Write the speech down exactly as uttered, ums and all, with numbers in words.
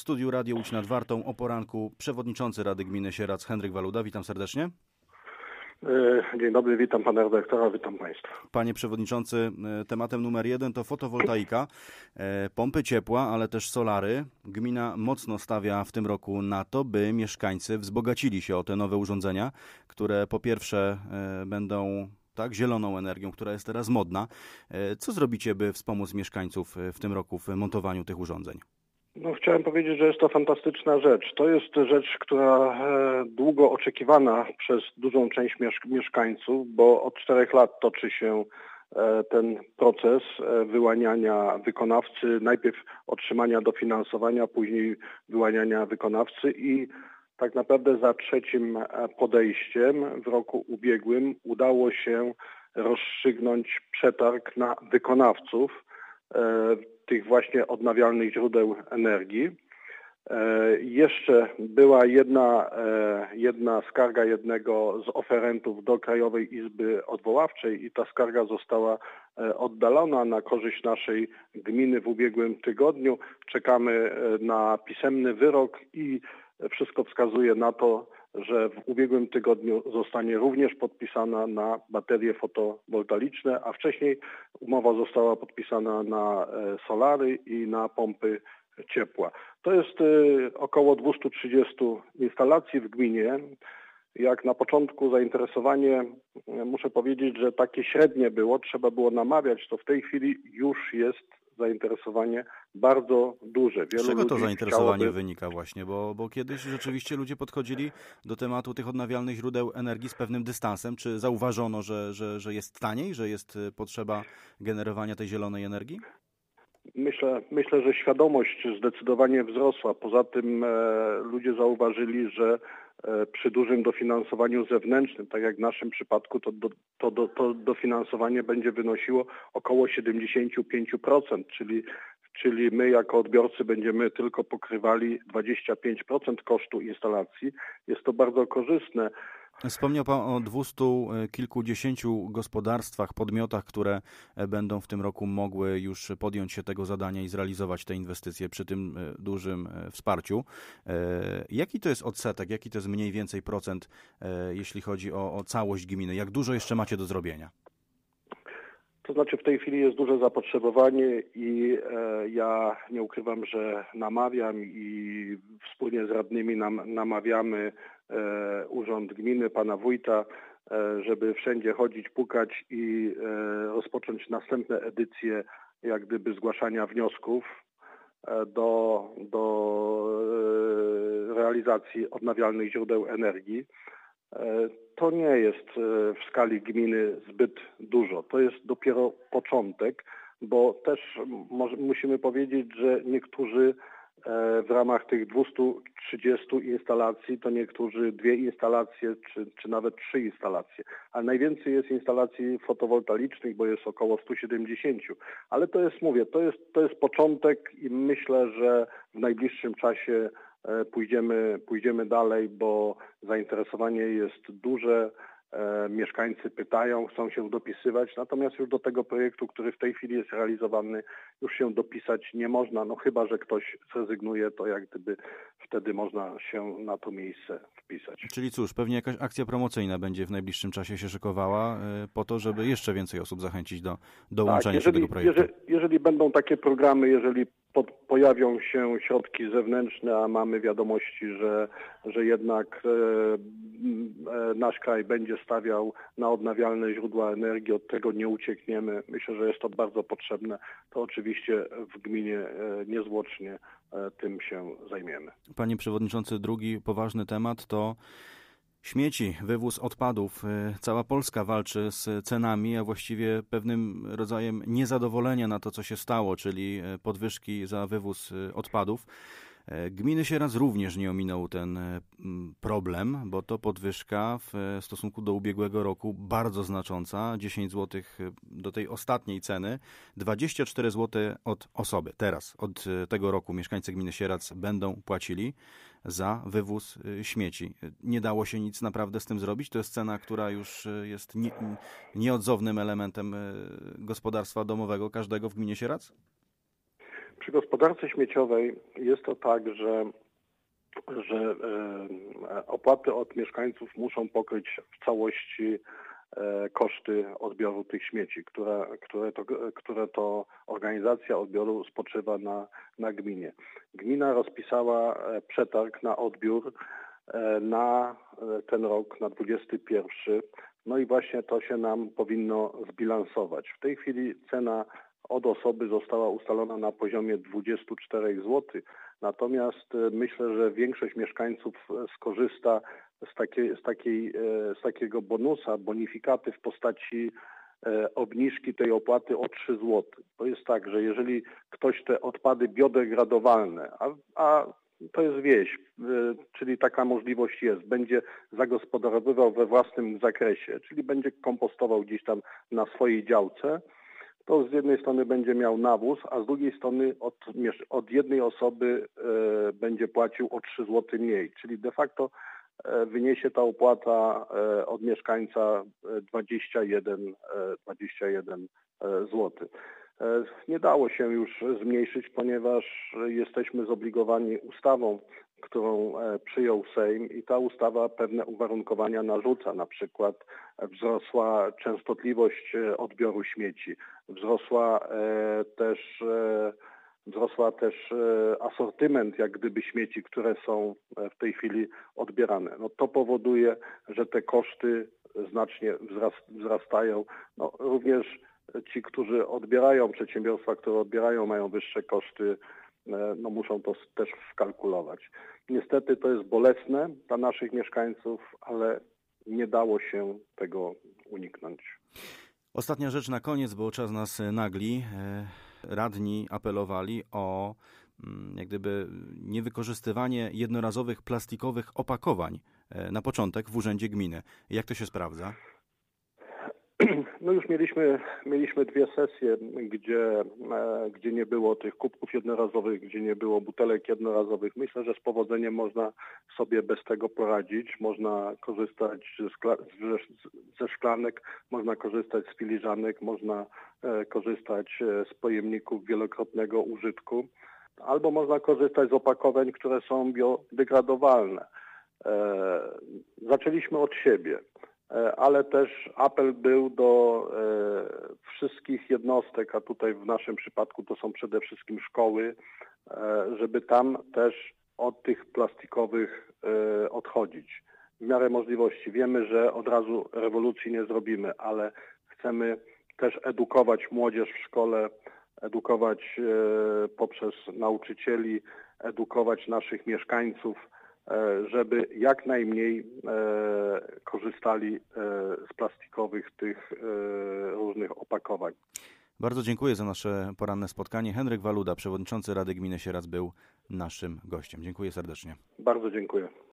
studiu Radio Łódź nad Wartą o poranku przewodniczący Rady Gminy Sieradz Henryk Waluda. Witam serdecznie. Dzień dobry, witam pana redaktora, witam państwa. Panie przewodniczący, tematem numer jeden to fotowoltaika, pompy ciepła, ale też solary. Gmina mocno stawia w tym roku na to, by mieszkańcy wzbogacili się o te nowe urządzenia, które po pierwsze będą tak zieloną energią, która jest teraz modna. Co zrobicie, by wspomóc mieszkańców w tym roku w montowaniu tych urządzeń? No, chciałem powiedzieć, że jest to fantastyczna rzecz. To jest rzecz, która e, długo oczekiwana przez dużą część miesz- mieszkańców, bo od czterech lat toczy się e, ten proces e, wyłaniania wykonawcy, najpierw otrzymania dofinansowania, później wyłaniania wykonawcy i tak naprawdę za trzecim podejściem w roku ubiegłym udało się rozstrzygnąć przetarg na wykonawców e, tych właśnie odnawialnych źródeł energii. E, jeszcze była jedna, e, jedna skarga jednego z oferentów do Krajowej Izby Odwoławczej i ta skarga została e, oddalona na korzyść naszej gminy w ubiegłym tygodniu. Czekamy e, na pisemny wyrok i wszystko wskazuje na to, że w ubiegłym tygodniu zostanie również podpisana na baterie fotowoltaiczne, a wcześniej umowa została podpisana na solary i na pompy ciepła. To jest około dwieście trzydzieści instalacji w gminie. Jak na początku zainteresowanie, muszę powiedzieć, że takie średnie było, trzeba było namawiać, to w tej chwili już jest zainteresowanie bardzo duże. Wielu Z czego to zainteresowanie chciałoby... wynika właśnie? Bo, bo kiedyś rzeczywiście ludzie podchodzili do tematu tych odnawialnych źródeł energii z pewnym dystansem. Czy zauważono, że, że, że jest taniej, że jest potrzeba generowania tej zielonej energii? Myślę, myślę, że świadomość zdecydowanie wzrosła. Poza tym e, ludzie zauważyli, że e, przy dużym dofinansowaniu zewnętrznym, tak jak w naszym przypadku, to, do, to, do, to dofinansowanie będzie wynosiło około siedemdziesiąt pięć procent, czyli, czyli my jako odbiorcy będziemy tylko pokrywali dwadzieścia pięć procent kosztu instalacji. Jest to bardzo korzystne. Wspomniał Pan o dwustu kilkudziesięciu gospodarstwach, podmiotach, które będą w tym roku mogły już podjąć się tego zadania i zrealizować te inwestycje przy tym dużym wsparciu. Jaki to jest odsetek, jaki to jest mniej więcej procent, jeśli chodzi o, o całość gminy? Jak dużo jeszcze macie do zrobienia? To znaczy w tej chwili jest duże zapotrzebowanie i e, ja nie ukrywam, że namawiam i wspólnie z radnymi nam, namawiamy e, Urząd Gminy, pana wójta, e, żeby wszędzie chodzić, pukać i e, rozpocząć następne edycje jak gdyby zgłaszania wniosków e, do, do e, realizacji odnawialnych źródeł energii. To nie jest w skali gminy zbyt dużo. To jest dopiero początek, bo też może, musimy powiedzieć, że niektórzy w ramach tych dwustu trzydziestu instalacji, to niektórzy dwie instalacje, czy, czy nawet trzy instalacje. Ale najwięcej jest instalacji fotowoltaicznych, bo jest około stu siedemdziesięciu. Ale to jest, mówię, to jest, to jest początek i myślę, że w najbliższym czasie Pójdziemy, pójdziemy dalej, bo zainteresowanie jest duże, e, mieszkańcy pytają, chcą się dopisywać, natomiast już do tego projektu, który w tej chwili jest realizowany, już się dopisać nie można, no chyba że ktoś zrezygnuje, to jak gdyby wtedy można się na to miejsce wpisać. Czyli cóż, pewnie jakaś akcja promocyjna będzie w najbliższym czasie się szykowała, y, po to, żeby jeszcze więcej osób zachęcić do dołączenia tak, jeżeli, się do tego projektu. Jeżeli, jeżeli będą takie programy, jeżeli pod, pojawią się środki zewnętrzne, a mamy wiadomości, że, że jednak e, e, nasz kraj będzie stawiał na odnawialne źródła energii, od tego nie uciekniemy. Myślę, że jest to bardzo potrzebne. To oczywiście w gminie e, niezwłocznie e, tym się zajmiemy. Panie przewodniczący, drugi poważny temat to śmieci, wywóz odpadów. Cała Polska walczy z cenami, a właściwie pewnym rodzajem niezadowolenia na to, co się stało, czyli podwyżki za wywóz odpadów. Gminy Sieradz również nie ominął ten problem, bo to podwyżka w stosunku do ubiegłego roku bardzo znacząca, dziesięć złotych do tej ostatniej ceny, dwadzieścia cztery złote od osoby. Teraz, od tego roku mieszkańcy gminy Sieradz będą płacili za wywóz śmieci. Nie dało się nic naprawdę z tym zrobić? To jest cena, która już jest nie, nieodzownym elementem gospodarstwa domowego każdego w gminie Sieradz? Przy gospodarce śmieciowej jest to tak, że, że opłaty od mieszkańców muszą pokryć w całości koszty odbioru tych śmieci, które, które, to, które to organizacja odbioru spoczywa na, na gminie. Gmina rozpisała przetarg na odbiór na ten rok, na dwudziesty pierwszy. No i właśnie to się nam powinno zbilansować. W tej chwili cena od osoby została ustalona na poziomie dwadzieścia cztery złote. Natomiast myślę, że większość mieszkańców skorzysta z, takiej, z, takiej, z takiego bonusa, bonifikaty w postaci obniżki tej opłaty o trzy złote. To jest tak, że jeżeli ktoś te odpady biodegradowalne, a, a to jest wieś, czyli taka możliwość jest, będzie zagospodarowywał we własnym zakresie, czyli będzie kompostował gdzieś tam na swojej działce, to z jednej strony będzie miał nawóz, a z drugiej strony od, od jednej osoby e, będzie płacił o trzy złote mniej, czyli de facto e, wyniesie ta opłata e, od mieszkańca dwadzieścia jeden złotych. E, nie dało się już zmniejszyć, ponieważ jesteśmy zobligowani ustawą, którą e, przyjął Sejm i ta ustawa pewne uwarunkowania narzuca, na przykład wzrosła częstotliwość odbioru śmieci, wzrosła e, też, e, wzrosła też e, asortyment jak gdyby śmieci, które są w tej chwili odbierane. No, to powoduje, że te koszty znacznie wzrastają. No, również ci, którzy odbierają, przedsiębiorstwa, które odbierają, mają wyższe koszty, no muszą to też skalkulować. Niestety to jest bolesne dla naszych mieszkańców, ale nie dało się tego uniknąć. Ostatnia rzecz na koniec, bo czas nas nagli. Radni apelowali o jak gdyby niewykorzystywanie jednorazowych plastikowych opakowań na początek w urzędzie gminy. Jak to się sprawdza? No już mieliśmy, mieliśmy dwie sesje, gdzie, e, gdzie nie było tych kubków jednorazowych, gdzie nie było butelek jednorazowych. Myślę, że z powodzeniem można sobie bez tego poradzić. Można korzystać ze, szkla, ze szklanek, można korzystać z filiżanek, można e, korzystać z pojemników wielokrotnego użytku, albo można korzystać z opakowań, które są biodegradowalne. E, zaczęliśmy od siebie. Ale też apel był do e, wszystkich jednostek, a tutaj w naszym przypadku to są przede wszystkim szkoły, e, żeby tam też od tych plastikowych e, odchodzić. W miarę możliwości. Wiemy, że od razu rewolucji nie zrobimy, ale chcemy też edukować młodzież w szkole, edukować e, poprzez nauczycieli, edukować naszych mieszkańców, żeby jak najmniej e, korzystali e, z plastikowych tych e, różnych opakowań. Bardzo dziękuję za nasze poranne spotkanie. Henryk Waluda, przewodniczący Rady Gminy Sieradz, był naszym gościem. Dziękuję serdecznie. Bardzo dziękuję.